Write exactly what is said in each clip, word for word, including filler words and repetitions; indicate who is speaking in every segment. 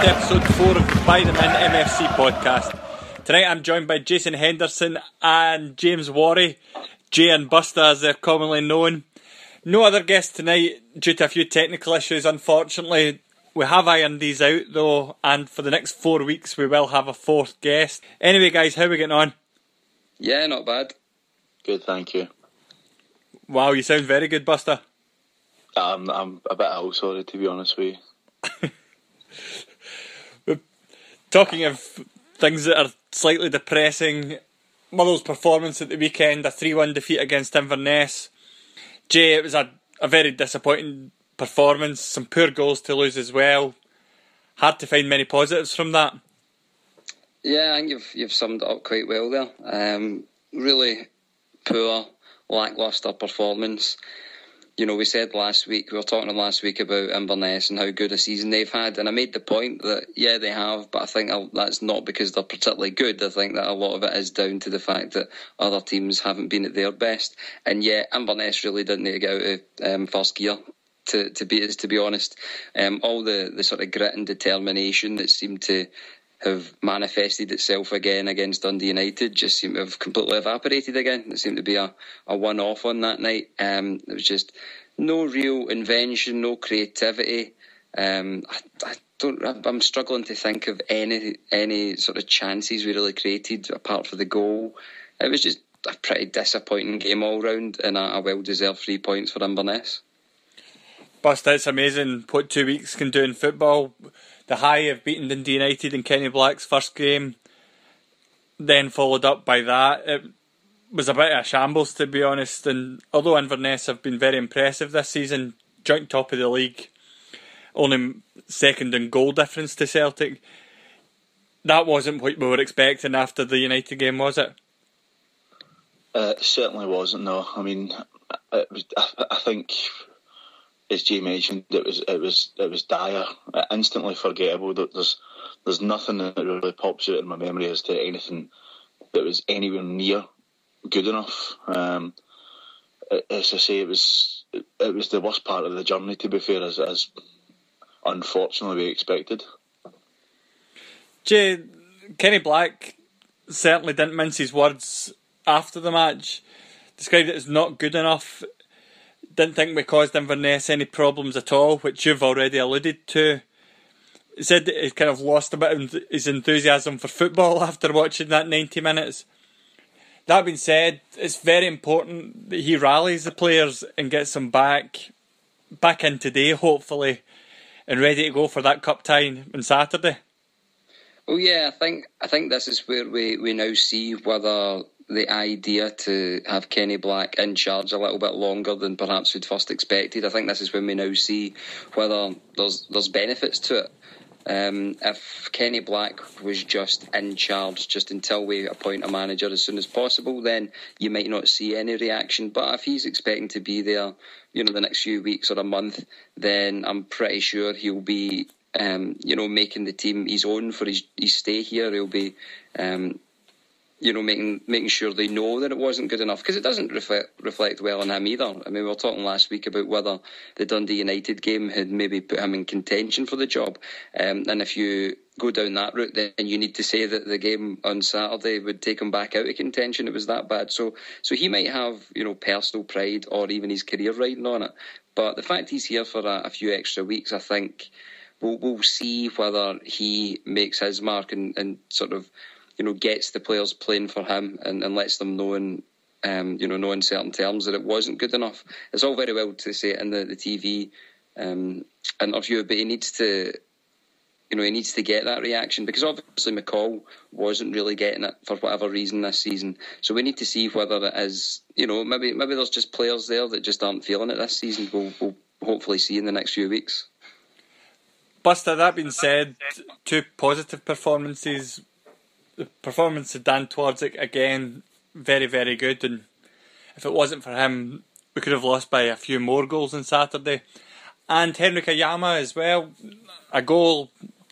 Speaker 1: to episode four of the By the Min M F C podcast. Tonight I'm joined by Jason Henderson and James Worry, Jay and Buster as they're commonly known. No other guests tonight due to a few technical issues, unfortunately. We have ironed these out though, and for the next four weeks we will have a fourth guest. Anyway guys, how are we getting on?
Speaker 2: Yeah, not bad.
Speaker 3: Good, thank you.
Speaker 1: Wow, you sound very good, Buster.
Speaker 3: I'm, I'm a bit ill, sorry, to be honest with you.
Speaker 1: Talking of things that are slightly depressing, Motherwell's performance at the weekend, a three one defeat against Inverness. Jay, it was a, a very disappointing performance, some poor goals to lose as well. Hard to find many positives from that.
Speaker 2: Yeah, I think you've you've summed it up quite well there. Um, really poor, lacklustre performance. You know, we said last week, we were talking last week about Inverness and how good a season they've had, and I made the point that, yeah, they have, but I think that's not because they're particularly good. I think that a lot of it is down to the fact that other teams haven't been at their best, and yeah, Inverness really didn't need to get out of um, first gear to, to beat us, to be honest. Um, all the, the sort of grit and determination that seemed to have manifested itself again against Dundee United just seemed to have completely evaporated again. It seemed to be a, a one-off on that night. Um, it was just no real invention, no creativity. Um, I, I don't. I'm struggling to think of any any sort of chances we really created apart from the goal. It was just a pretty disappointing game all round, and a, a well-deserved three points for Inverness.
Speaker 1: Buster, it's amazing what two weeks can do in football. The high of beating Dundee United in Kenny Black's first game, then followed up by that. It was a bit of a shambles, to be honest, and although Inverness have been very impressive this season, joint top of the league, only second in goal difference to Celtic, that wasn't what we were expecting after the United game, was it?
Speaker 3: Uh, it certainly wasn't, no. I mean, it was, I, I think, as Jay mentioned, it was it was it was dire, instantly forgettable. There's there's nothing that really pops out in my memory as to anything that was anywhere near good enough. Um, as I say, it was it was the worst part of the journey, to be fair, as as unfortunately we expected.
Speaker 1: Jay, Kenny Black certainly didn't mince his words after the match. Described it as not good enough. Didn't think we caused Inverness any problems at all, which you've already alluded to. He said that he kind of lost a bit of his enthusiasm for football after watching that ninety minutes. That being said, it's very important that he rallies the players and gets them back, back in today, hopefully, and ready to go for that cup tie on Saturday.
Speaker 2: Well, yeah, I think I think this is where we, we now see whether the idea to have Kenny Black in charge a little bit longer than perhaps we'd first expected. I think this is when we now see whether there's there's benefits to it. Um, if Kenny Black was just in charge just until we appoint a manager as soon as possible, then you might not see any reaction. But if he's expecting to be there, you know, the next few weeks or a month, then I'm pretty sure he'll be, um, you know, making the team his own for his, his stay here. He'll be, um, you know, making making sure they know that it wasn't good enough, because it doesn't reflect reflect well on him either. I mean, we were talking last week about whether the Dundee United game had maybe put him in contention for the job, um, and if you go down that route, then you need to say that the game on Saturday would take him back out of contention. It was that bad. So, so he might have, you know, personal pride or even his career riding on it. But the fact he's here for a, a few extra weeks, I think we'll we'll see whether he makes his mark and, and sort of, you know, gets the players playing for him and, and lets them know in, um, you know, know in certain terms that it wasn't good enough. It's all very well to say it in the, the T V um, interview, but he needs to, you know, he needs to get that reaction, because obviously McCall wasn't really getting it for whatever reason this season. So we need to see whether it is, you know, maybe maybe there's just players there that just aren't feeling it this season. We'll, we'll hopefully see in the next few weeks.
Speaker 1: Buster, that being said, two positive performances. The performance of Dan Twardzik, again, very, very good. And if it wasn't for him, we could have lost by a few more goals on Saturday. And Henrik Ayama as well. A goal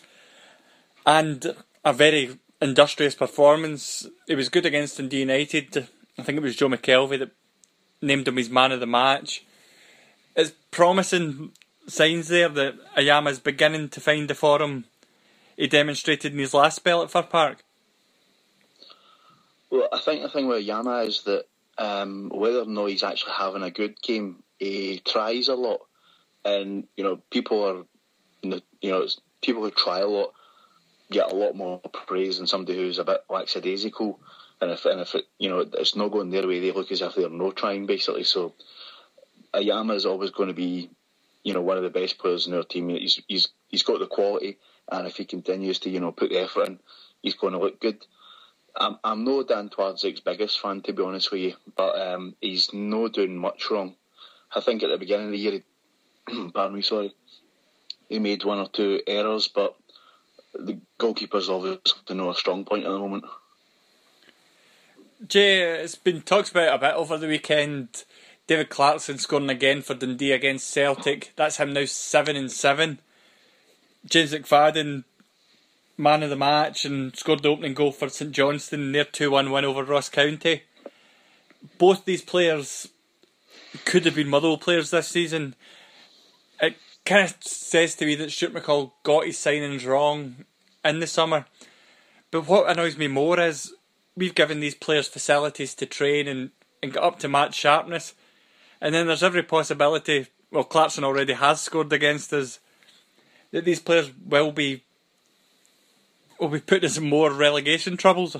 Speaker 1: and a very industrious performance. It was good against Dundee United. I think it was Joe McKelvey that named him his man of the match. It's promising signs there that Ayama's beginning to find the form he demonstrated in his last spell at Fir Park?
Speaker 3: Well, I think the thing with Yama is that um, whether or not he's actually having a good game, he tries a lot, and you know people are, you know, it's people who try a lot get a lot more praise than somebody who's a bit lackadaisical, and if and if it, you know it's not going their way, they look as if they're no trying basically. So, Yama is always going to be, you know, one of the best players in our team. He's he's he's got the quality, and if he continues to you know put the effort in, he's going to look good. I'm, I'm no Dan Twardyk's biggest fan, to be honest with you, but um, he's no doing much wrong. I think at the beginning of the year, he, pardon me, sorry, he made one or two errors, but the goalkeeper's obviously not a strong point at the moment.
Speaker 1: Jay, it's been talked about a bit over the weekend. David Clarkson scoring again for Dundee against Celtic. That's him now seven and seven. James McFadden, man of the match, and scored the opening goal for St Johnstone, their two one win over Ross County. Both these players could have been Motherwell players this season. It kind of says to me that Stuart McCall got his signings wrong in the summer. But what annoys me more is we've given these players facilities to train and, and get up to match sharpness. And then there's every possibility, well, Clarkson already has scored against us, that these players will be will be put in some more relegation troubles.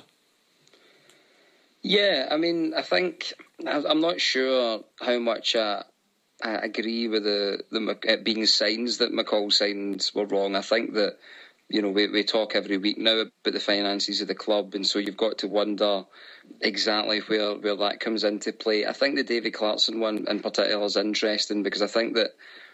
Speaker 2: Yeah, I mean, I think I'm not sure how much I, I agree with the, the it being signs that McCall signs were wrong. I think that, you know, we, we talk every week now about the finances of the club, and so you've got to wonder exactly where, where that comes into play. I think the David Clarkson one in particular is interesting because I think that,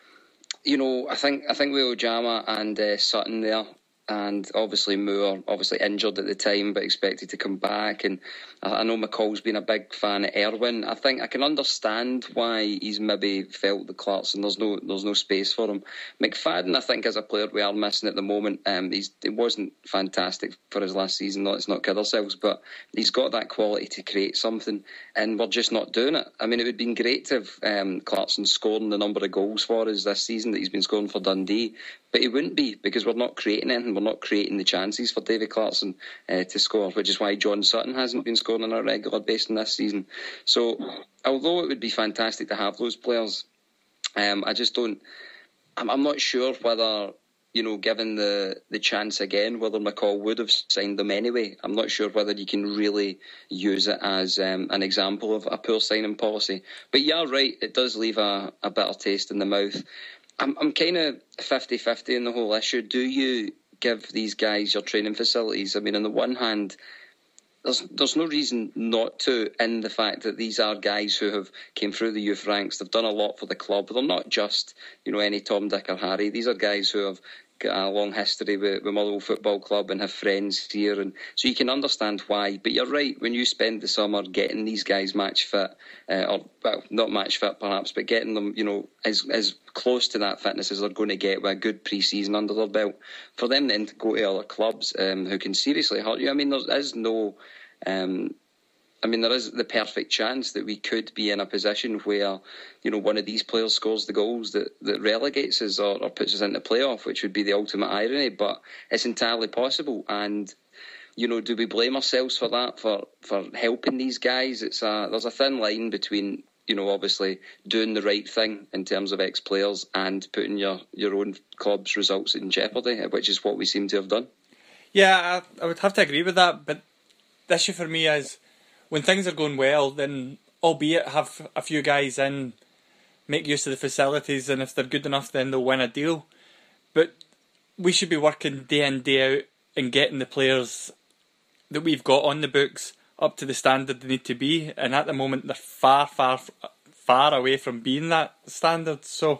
Speaker 2: you know, I think I think with Ojama and uh, Sutton there, and obviously Moore, obviously injured at the time, but expected to come back. And I know McCall's been a big fan of Erwin. I think I can understand why he's maybe felt that Clarkson, there's no there's no space for him. McFadden, I think, as a player we are missing at the moment. Um, he's it wasn't fantastic for his last season, let's not kid ourselves, but he's got that quality to create something, and we're just not doing it. I mean, it would have been great to have um, Clarkson scoring the number of goals for us this season that he's been scoring for Dundee, but he wouldn't be because we're not creating anything. We're not creating the chances for David Clarkson uh, to score, which is why John Sutton hasn't been scoring on a regular basis this season. So, although it would be fantastic to have those players, um, I just don't. I'm, I'm not sure whether, you know, given the, the chance again, whether McCall would have signed them anyway. I'm not sure whether you can really use it as um, an example of a poor signing policy. But yeah, right, it does leave a, a bitter taste in the mouth. I'm, I'm kind of fifty-fifty in the whole issue. Do you give these guys your training facilities? I mean, on the one hand, there's there's no reason not to, in the fact that these are guys who have came through the youth ranks. They've done a lot for the club. They're not just, you know, any Tom, Dick or Harry. These are guys who have got a long history with, with Motherwell Football Club and have friends here, and so you can understand why. But you're right, when you spend the summer getting these guys match fit, uh, or well, not match fit perhaps, but getting them, you know, as as close to that fitness as they're going to get with a good pre-season under their belt, for them then to go to other clubs um, who can seriously hurt you. I mean, there is no um, I mean, there is the perfect chance that we could be in a position where, you know, one of these players scores the goals that, that relegates us or, or puts us into playoff, which would be the ultimate irony, but it's entirely possible. And, you know, do we blame ourselves for that, for, for helping these guys? It's a, there's a thin line between, you know, obviously doing the right thing in terms of ex-players and putting your, your own club's results in jeopardy, which is what we seem to have done.
Speaker 1: Yeah, I, I would have to agree with that, but the issue for me is, when things are going well, then albeit have a few guys in, make use of the facilities, and if they're good enough, then they'll win a deal. But we should be working day in, day out and getting the players that we've got on the books up to the standard they need to be. And at the moment, they're far, far, far away from being that standard. So,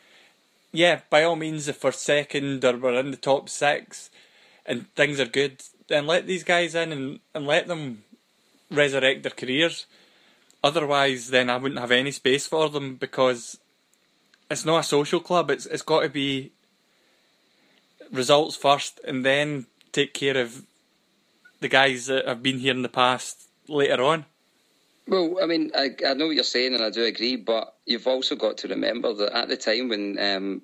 Speaker 1: yeah, by all means, if we're second or we're in the top six and things are good, then let these guys in and, and let them resurrect their careers. Otherwise, then I wouldn't have any space for them, because it's not a social club. It's it's got to be results first, and then take care of the guys that have been here in the past later on.
Speaker 2: Well, I mean, I, I know what you're saying, and I do agree, but you've also got to remember that at the time when um,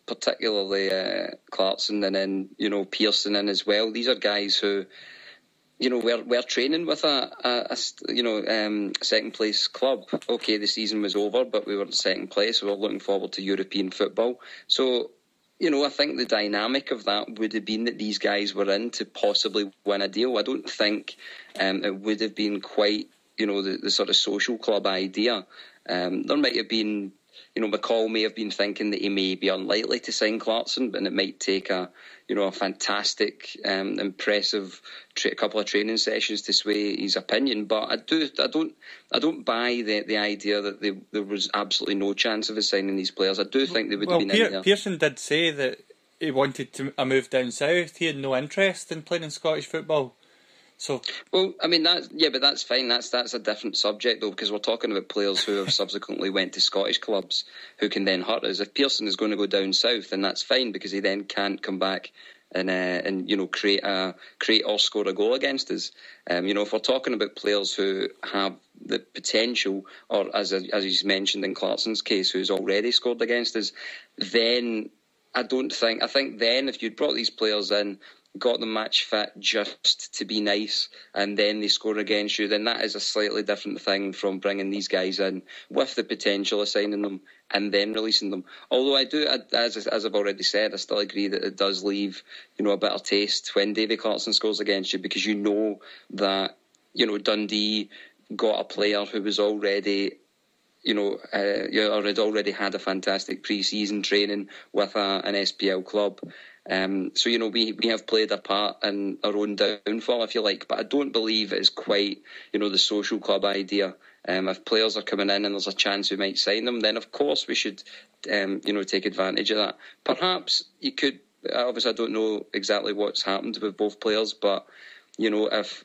Speaker 2: particularly uh, Clarkson and then, you know, Pearson in as well. These are guys who, you know, we're we're training with a, a, a you know um, second place club. Okay, the season was over, but we were in second place. We were looking forward to European football. So, you know, I think the dynamic of that would have been that these guys were in to possibly win a deal. I don't think um, it would have been quite, you know, the, the sort of social club idea. Um, there might have been, you know, McCall may have been thinking that he may be unlikely to sign Clarkson, but it might take a, you know, a fantastic, um, impressive tra- couple of training sessions to sway his opinion. But I do, I don't, I don't buy the the idea that they, there was absolutely no chance of us signing these players. I do think they would
Speaker 1: well,
Speaker 2: have been
Speaker 1: Pier-
Speaker 2: in there.
Speaker 1: Pearson did say that he wanted to a move down south. He had no interest in playing in Scottish football. So,
Speaker 2: well, I mean, that's, yeah, but that's fine. That's that's a different subject, though, because we're talking about players who have subsequently went to Scottish clubs who can then hurt us. If Pearson is going to go down south, then that's fine, because he then can't come back and uh, and you know create a create or score a goal against us. Um, you know, if we're talking about players who have the potential, or as as you mentioned in Clarkson's case, who's already scored against us, then I don't think I think then if you'd brought these players in, got them match fit just to be nice, and then they score against you, then that is a slightly different thing from bringing these guys in with the potential of signing them and then releasing them. Although I do, as as I've already said, I still agree that it does leave, you know, a bitter taste when Davy Clarkson scores against you, because you know that, you know, Dundee got a player who was already, you know, uh, or had already had a fantastic pre-season training with a, an S P L club. Um, so, you know, we, we have played a part in our own downfall, if you like, but I don't believe it's quite, you know, the social club idea. Um, if players are coming in and there's a chance we might sign them, then of course we should, um, you know, take advantage of that. Perhaps you could, obviously I don't know exactly what's happened with both players, but, you know, if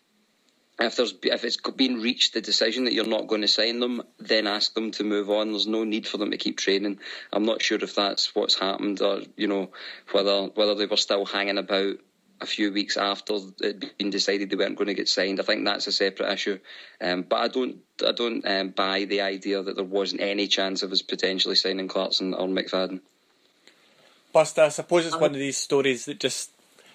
Speaker 2: If there's if it's been reached the decision that you're not going to sign them, then ask them to move on. There's no need for them to keep training. I'm not sure if that's what's happened, or, you know, whether whether they were still hanging about a few weeks after it'd been decided they weren't going to get signed. I think that's a separate issue. Um, but I don't I don't um, buy the idea that there wasn't any chance of us potentially signing Clarkson or McFadden.
Speaker 1: Buster, I suppose it's one of these stories that just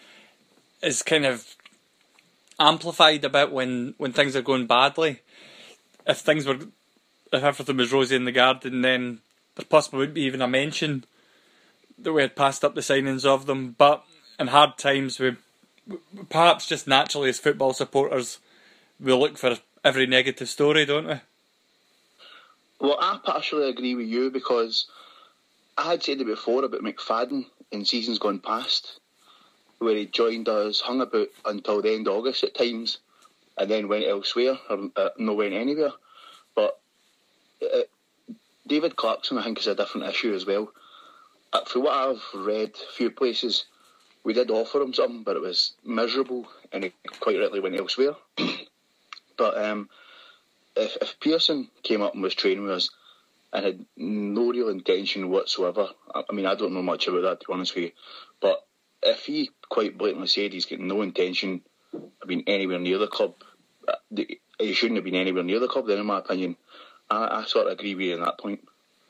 Speaker 1: is kind of amplified a bit when, when things are going badly. If things were, if everything was rosy in the garden, then there possibly wouldn't be even a mention that we had passed up the signings of them. But in hard times, we perhaps just naturally as football supporters, we look for every negative story, don't we?
Speaker 3: Well, I partially agree with you, because I had said it before about McFadden in seasons gone past, where he joined us, hung about until the end of August at times, and then went elsewhere, or uh, no went anywhere. But uh, David Clarkson, I think, is a different issue as well. Uh, from what I've read a few places, we did offer him something, but it was miserable, and he quite rightly went elsewhere. But um, if, if Pearson came up and was training with us and had no real intention whatsoever, I, I mean, I don't know much about that, to be honest with you, but if he quite blatantly said he's got no intention of being anywhere near the club, he shouldn't have been anywhere near the club, then, in my opinion. I, I sort of agree with you on that point.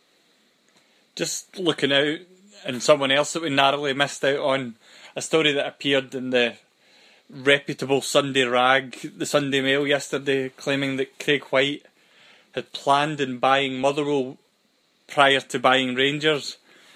Speaker 1: Just looking out, and someone else that we narrowly missed out on, a story that appeared in the reputable Sunday Rag, the Sunday Mail yesterday, claiming that Craig White had planned on buying Motherwell prior to buying Rangers.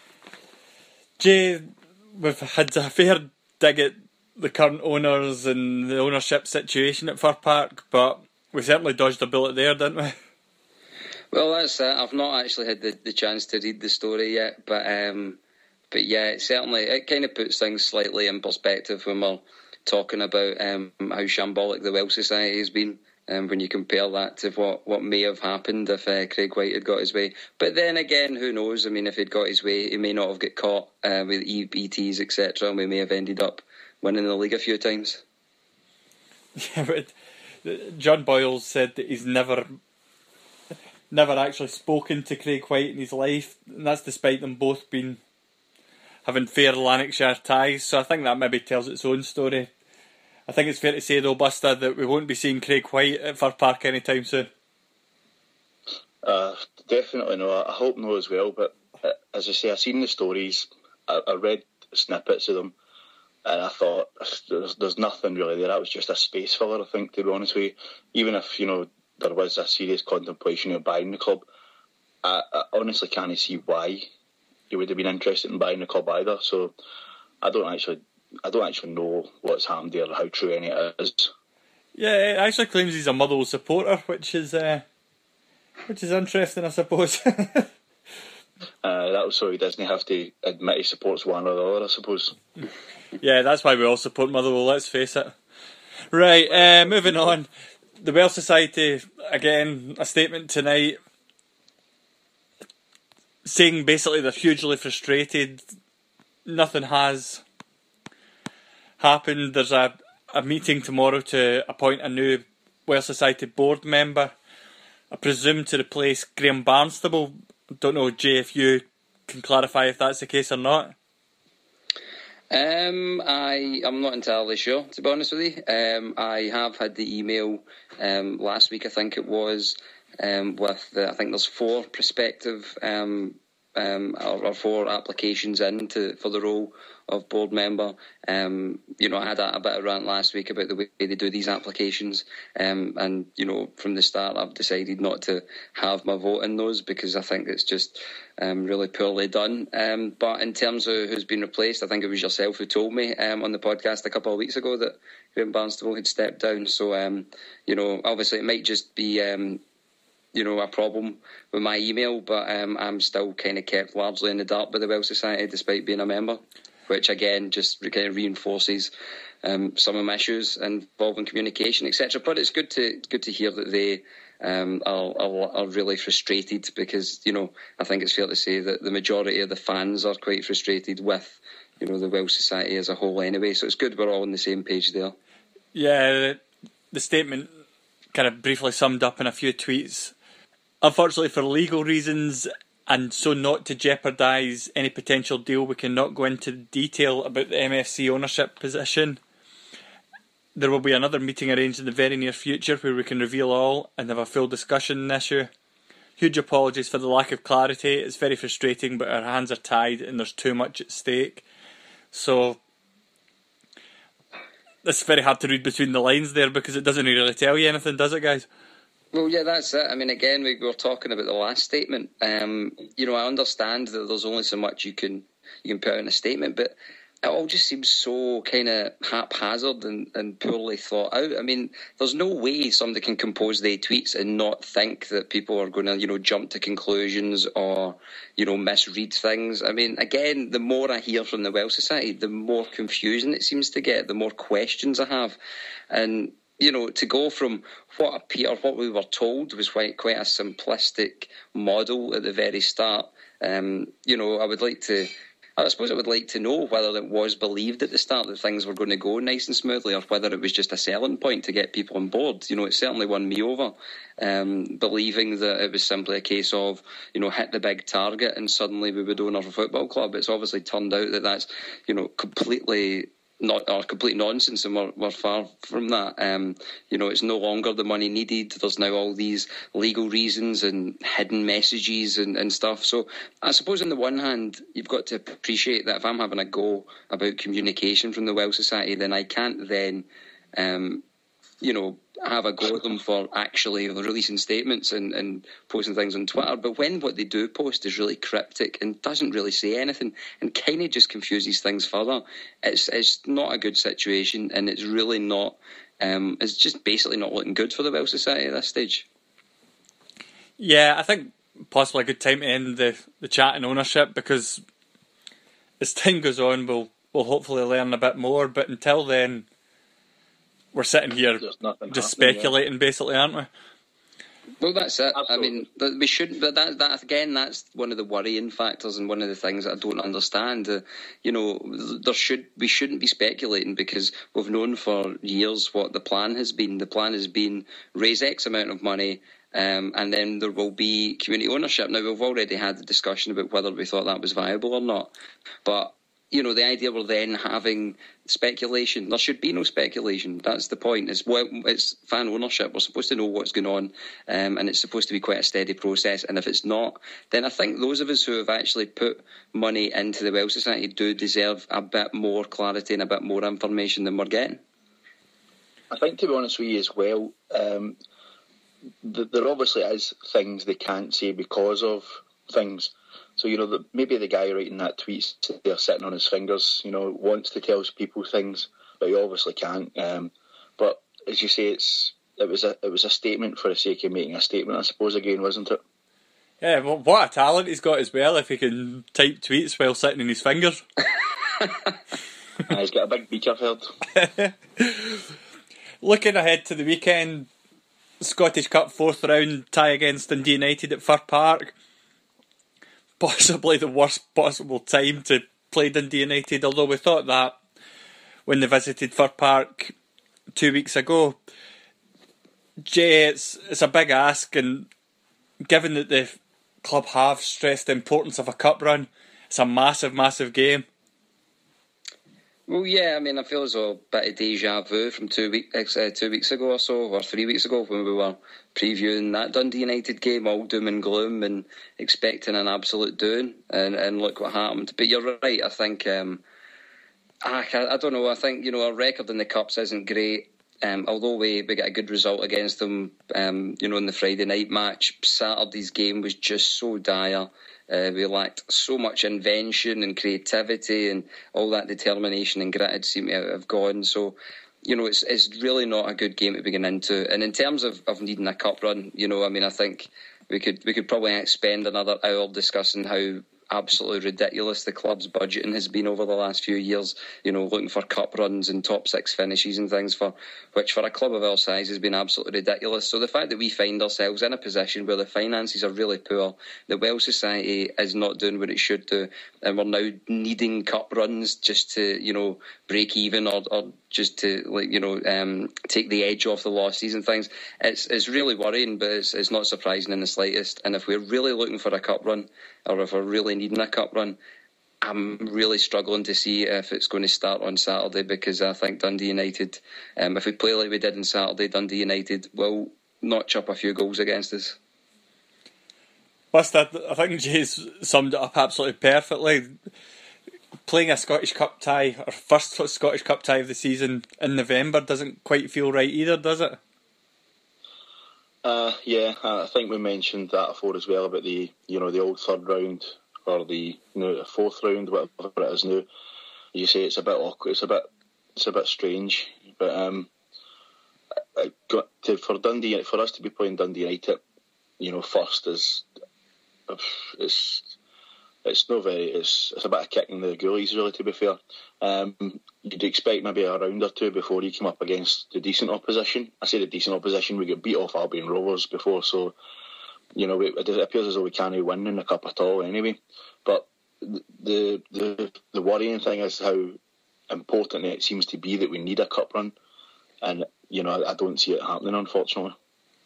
Speaker 1: Jay, we've had a fair dig at the current owners and the ownership situation at Fir Park, but we certainly dodged a bullet there, didn't we?
Speaker 2: Well, that's it. I've not actually had the, the chance to read the story yet, but um, but yeah, it certainly it kind of puts things slightly in perspective when we're talking about um, how shambolic the Welsh Society has been. Um, when you compare that to what, what may have happened if uh, Craig White had got his way. But then again, who knows? I mean, if he'd got his way, he may not have got caught uh, with E B Ts, et cetera, and we may have ended up winning the league a few times.
Speaker 1: Yeah, but John Boyle said that he's never never actually spoken to Craig White in his life, and that's despite them both being having fair Lanarkshire ties, so I think that maybe tells its own story. I think it's fair to say, though, Buster, that we won't be seeing Craig White at Fir Park anytime soon.
Speaker 3: Uh, definitely no. I hope no as well. But uh, as I say, I've seen the stories. I, I read snippets of them, and I thought there's, there's nothing really there. That was just a space filler, I think, to be honest with you. Even if, you know, there was a serious contemplation of buying the club, I, I honestly can't see why you would have been interested in buying the club either. So I don't actually, I don't actually know what's happened there or how true any of it is.
Speaker 1: Yeah, it actually claims he's a Motherwell supporter, which is uh, which is interesting, I suppose.
Speaker 3: Uh, that was so he doesn't have to admit he supports one or the other, I suppose.
Speaker 1: Yeah, that's why we all support Motherwell, let's face it. Right, uh, moving on. The Welsh Society, again, a statement tonight saying basically they're hugely frustrated. Nothing has happened. There's a, a meeting tomorrow to appoint a new Welsh Society board member, I presume to replace Graham Barnstable. Don't know, Jay, if you can clarify if that's the case or not.
Speaker 2: Um, I I'm not entirely sure, to be honest with you. Um, I have had the email um, last week, I think it was, um, with the, I think there's four prospective um, um, or, or four applications in to, for the role of board member. Um, you know, I had a, a bit of rant last week about the way they do these applications, um, and you know, from the start, I've decided not to have my vote in those because I think it's just um, really poorly done. Um, but in terms of who's been replaced, I think it was yourself who told me um, on the podcast a couple of weeks ago that Graham Barnstable had stepped down. So, um, you know, obviously it might just be Um, you know, a problem with my email, but um, I'm still kind of kept largely in the dark by the Welsh Society despite being a member, which again just kind of reinforces um, some of my issues involving communication, et cetera. But it's good to good to hear that they um, are, are are really frustrated because, you know, I think it's fair to say that the majority of the fans are quite frustrated with, you know, the Welsh Society as a whole anyway. So it's good we're all on the same page there.
Speaker 1: Yeah, the statement kind of briefly summed up in a few tweets. Unfortunately, for legal reasons, and so not to jeopardise any potential deal, we cannot go into detail about the M F C ownership position. There will be another meeting arranged in the very near future where we can reveal all and have a full discussion on the issue. Huge apologies for the lack of clarity. It's very frustrating, but our hands are tied and there's too much at stake. So it's very hard to read between the lines there because it doesn't really tell you anything, does it, guys?
Speaker 2: Well, yeah, that's it. I mean, again, we were talking about the last statement. Um, you know, I understand that there's only so much you can you can put in a statement, but it all just seems so kind of haphazard and, and poorly thought out. I mean, there's no way somebody can compose their tweets and not think that people are going to, you know, jump to conclusions or, you know, misread things. I mean, again, the more I hear from the Welsh Society, the more confusion it seems to get, the more questions I have. And you know, to go from what appeared, what we were told was quite quite a simplistic model at the very start. Um, you know, I would like to, I suppose I would like to know whether it was believed at the start that things were going to go nice and smoothly, or whether it was just a selling point to get people on board. You know, it certainly won me over, um, believing that it was simply a case of, you know, hit the big target and suddenly we would own our football club. It's obviously turned out that that's, you know, completely not or complete nonsense, and we're, we're far from that. Um, you know, it's no longer the money needed. There's now all these legal reasons and hidden messages and, and stuff. So I suppose on the one hand, you've got to appreciate that if I'm having a go about communication from the Welsh Society, then I can't then, um, you know, have a go at them for actually releasing statements and, and posting things on Twitter. But when what they do post is really cryptic and doesn't really say anything and kind of just confuses things further, it's it's not a good situation, and it's really not, um, it's just basically not looking good for the Welsh Society at this stage.
Speaker 1: Yeah, I think possibly a good time to end the, the chat and ownership, because as time goes on, we'll, we'll hopefully learn a bit more. But until then, we're sitting here just speculating, yeah. Basically, aren't we?
Speaker 2: Well, that's it.
Speaker 3: Absolutely.
Speaker 2: I mean, we shouldn't. But that, that again, that's one of the worrying factors, and one of the things that I don't understand. Uh, you know, there should we shouldn't be speculating, because we've known for years what the plan has been. The plan has been raise X amount of money, um, and then there will be community ownership. Now, we've already had the discussion about whether we thought that was viable or not, but you know, the idea we're then having speculation. There should be no speculation. That's the point. It's, well, it's fan ownership. We're supposed to know what's going on, um, and it's supposed to be quite a steady process. And if it's not, then I think those of us who have actually put money into the Welsh Society do deserve a bit more clarity and a bit more information than we're getting.
Speaker 3: I think, to be honest with you as well, um, th- there obviously is things they can't say because of things. So, you know, the, maybe the guy writing that tweet there sitting on his fingers, you know, wants to tell people things, but he obviously can't. Um, but as you say, it's it was a it was a statement for the sake of making a statement, I suppose, again, wasn't it?
Speaker 1: Yeah, well, what a talent he's got as well, if he can type tweets while sitting in his fingers.
Speaker 3: And he's got a big beak, I've heard.
Speaker 1: Looking ahead to the weekend, Scottish Cup fourth round tie against Dundee United at Fir Park. Possibly the worst possible time to play Dundee United, although we thought that when they visited Fir Park two weeks ago. Jay, it's, it's a big ask, and given that the club have stressed the importance of a cup run, it's a massive, massive game.
Speaker 2: Well, yeah, I mean, I feel as though a bit of deja vu from two, week, uh, two weeks ago or so, or three weeks ago, when we were previewing that Dundee United game, all doom and gloom and expecting an absolute doing, and, and look what happened. But you're right, I think, um, I, I don't know, I think, you know, our record in the Cups isn't great. Um, although we, we got a good result against them, um, you know, in the Friday night match, Saturday's game was just so dire. Uh, we lacked so much invention and creativity, and all that determination and grit seemed to have gone. So, you know, it's it's really not a good game to begin into. And in terms of, of needing a cup run, you know, I mean, I think we could we could probably spend another hour discussing how absolutely ridiculous the club's budgeting has been over the last few years, you know, looking for cup runs and top six finishes and things, for which for a club of our size has been absolutely ridiculous. So the fact that we find ourselves in a position where the finances are really poor, the Welsh Society is not doing what it should do, and we're now needing cup runs just to, you know, break even, or, or just to, like, you know, um, take the edge off the losses and things, it's it's really worrying, but it's, it's not surprising in the slightest. And if we're really looking for a cup run, or if we're really needing a cup run, I'm really struggling to see if it's going to start on Saturday, because I think Dundee United, um, if we play like we did on Saturday, Dundee United will notch up a few goals against us.
Speaker 1: Buster, I think Jay's summed it up absolutely perfectly. Playing a Scottish Cup tie, or first Scottish Cup tie of the season in November, doesn't quite feel right either, does it?
Speaker 3: Uh, yeah, I think we mentioned that before as well, about the, you know, the old third round, or the, you know, the fourth round, whatever it is now. You say it's a bit awkward, it's a bit, it's a bit strange, but um, I got to, for Dundee, for us to be playing Dundee United, you know, first is, it's, it's not very, it's, it's a bit of kicking the goalies, really, to be fair. Um, you'd expect maybe a round or two before you come up against the decent opposition. I say the decent opposition, we got beat off Albion Rovers before, so, you know, it, it appears as though we can't win in the cup at all anyway. But the the the worrying thing is how important it seems to be that we need a cup run, and, you know, I, I don't see it happening, unfortunately.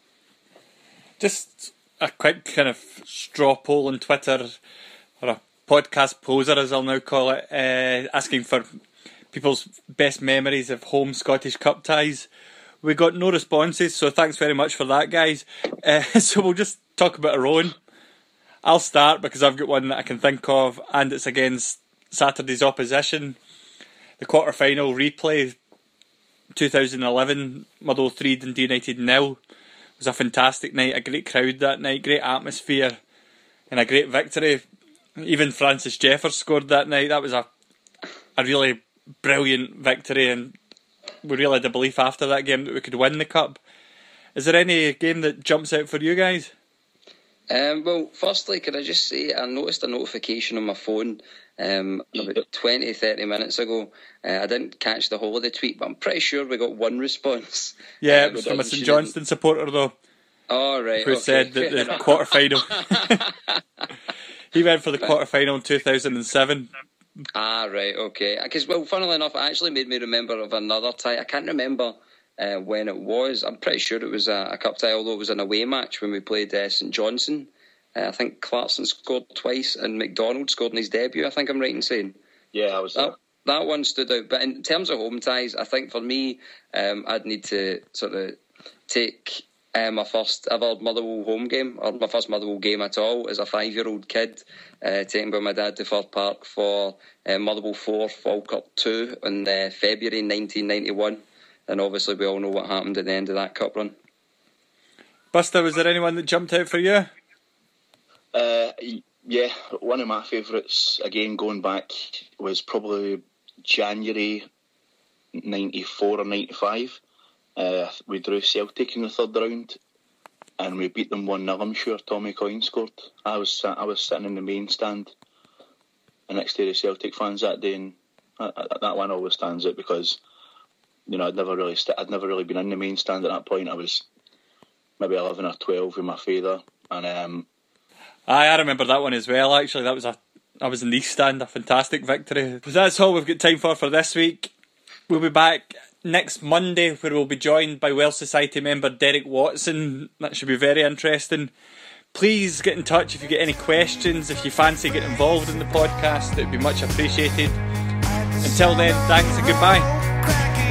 Speaker 1: Just a quick kind of straw poll on Twitter, or a podcast poser, as I'll now call it, uh, asking for people's best memories of home Scottish Cup ties. We got no responses, so thanks very much for that, guys. Uh, so we'll just talk about our own. I'll start because I've got one that I can think of, and it's against Saturday's opposition. The quarter-final replay, twenty eleven, Motherwell three, Dundee United nil. It was a fantastic night, a great crowd that night, great atmosphere, and a great victory. Even Francis Jeffers scored that night. That was a a really brilliant victory, and we really had the belief after that game that we could win the cup. Is there any game that jumps out for you guys?
Speaker 2: Um, well, firstly, could I just say I noticed a notification on my phone um, about twenty, thirty minutes ago. Uh, I didn't catch the whole of the tweet, but I'm pretty sure we got one response.
Speaker 1: Yeah,
Speaker 2: uh,
Speaker 1: it was from a St Johnstone supporter, though.
Speaker 2: Oh, right.
Speaker 1: Who
Speaker 2: okay.
Speaker 1: said that the quarter-final... He went for the quarter-final in two thousand seven.
Speaker 2: Ah, right, okay. Because, well, funnily enough, it actually made me remember of another tie. I can't remember uh, when it was. I'm pretty sure it was a, a cup tie, although it was an away match when we played uh, St Johnstone. Uh, I think Clarkson scored twice and McDonald scored in his debut, I think I'm right in saying.
Speaker 3: Yeah, I was there.
Speaker 2: That, that one stood out. But in terms of home ties, I think for me, um, I'd need to sort of take uh, my first ever Motherwell home game, or my first Motherwell game at all, as a five-year-old kid, uh, taken by my dad to Fir Park for uh, Motherwell four, Falkirk two in uh, February nineteen ninety-one. And obviously we all know what happened at the end of that cup run.
Speaker 1: Buster, was there anyone that jumped out for you?
Speaker 3: Uh, yeah, one of my favourites, again going back, was probably January ninety-four or ninety-five. Uh, we drew Celtic in the third round and we beat them one nil, I'm sure. Tommy Coyne scored. I was I was sitting in the main stand next to the Celtic fans that day, and that, that one always stands out because, you know, I'd never really st- I'd never really been in the main stand at that point. I was maybe eleven or twelve with my father, and um,
Speaker 1: Aye, I remember that one as well. Actually, that was a I was in the East Stand, a fantastic victory. But that's all we've got time for for this week. We'll be back next Monday, where we'll be joined by Welsh Society member Derek Watson. That should be very interesting. Please get in touch if you get any questions. If you fancy getting involved in the podcast, it would be much appreciated. Until then, thanks and goodbye.